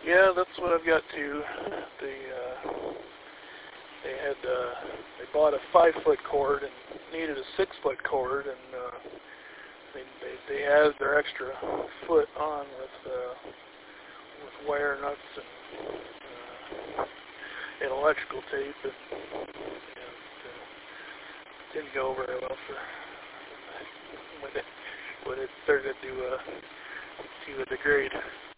Yeah, that's what I've got too. They bought a 5-foot cord and needed a 6-foot cord, and they added their extra foot on with wire nuts and electrical tape, and it didn't go very well for when it started to degrade.